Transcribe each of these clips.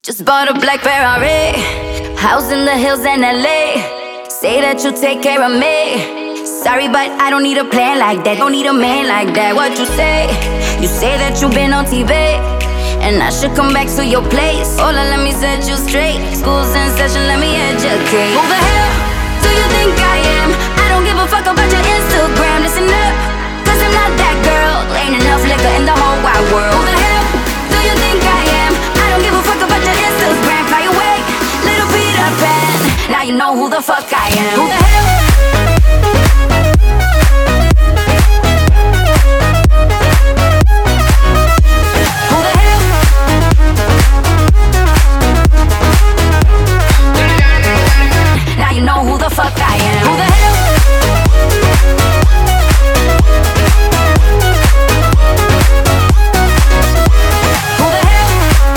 Just bought a black Ferrari, house in the hills in LA. Say that you'll take care of me. Sorry, but I don't need a plan like that. Don't need a man like that. What you say? You say that you've been on TV, and I should come back to your place. Hola, let me set you straight. School's in session, let me educate. Who the hell do you think I am? I don't give a fuck about your Instagram. Listen up, cause I'm not that girl. Ain't enough liquor in the whole wide world. Who the hell do you think I am? I don't give a fuck about your Instagram. Fly away, little Peter Pan. Now you know who the fuck I am. Who the hell? Who the fuck I am? Who the hell? Who the hell?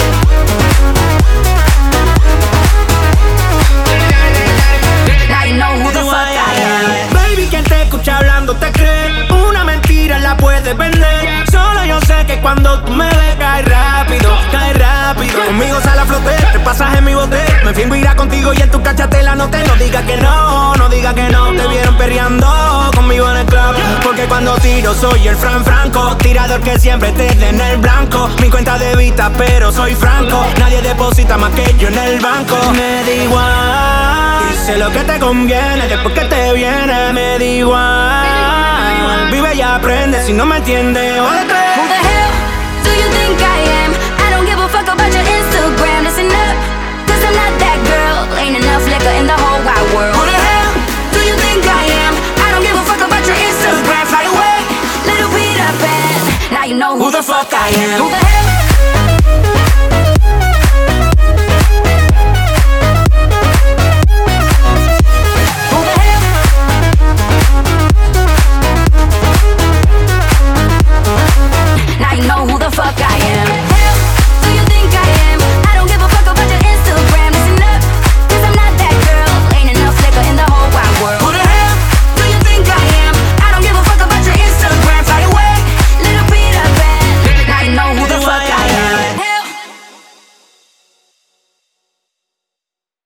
Now you know who the fuck I am. Baby, quien te escucha hablando te cree. Una mentira la puedes vender. Solo yo sé que cuando tú me ves cae rápido, cae rápido. Conmigo sale a flote, te pasas en mi bote. Me fingo irá contigo y en tu cacha la noté. No digas que no, no digas que no. Te vieron perreando conmigo en el club. Porque cuando tiro soy el Franco, tirador que siempre te dé en el blanco. Mi cuenta de vista pero soy franco. Nadie deposita más que yo en el banco. Me da igual, dice lo que te conviene. Después que te viene me da igual. Vive y aprende, si no me entiendes. Who the hell do you think I am? I don't give a fuck about your Instagram. Listen up, cause I'm not that girl. Ain't enough liquor in the whole wide world. Who the hell do you think I am? I don't give a fuck about your Instagram. Fly away, little Peter Pan. Now you know who the fuck I am. Who the hell?